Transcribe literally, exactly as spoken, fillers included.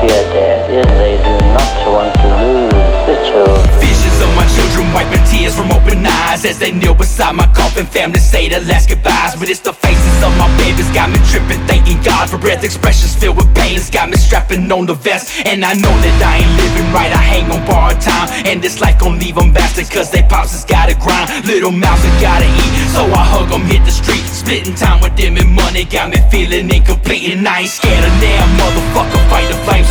fear death is they do not want to lose the children. Visions of my children wiping tears from open eyes as they kneel beside my coffin. Family say the last goodbyes, but it's the faces of my babies got me tripping, thanking God for breath. Expressions filled with pain, it's got me strapping on the vest. And I know that I ain't living right, I hang on borrowed time, and this life gon' leave them bastard, cause they pops has gotta grind. Little mouths that gotta eat, so I hug them, hit the street. Splitting time with them and money got me feeling incomplete, and I ain't scared of damn motherfucker. Fight the flames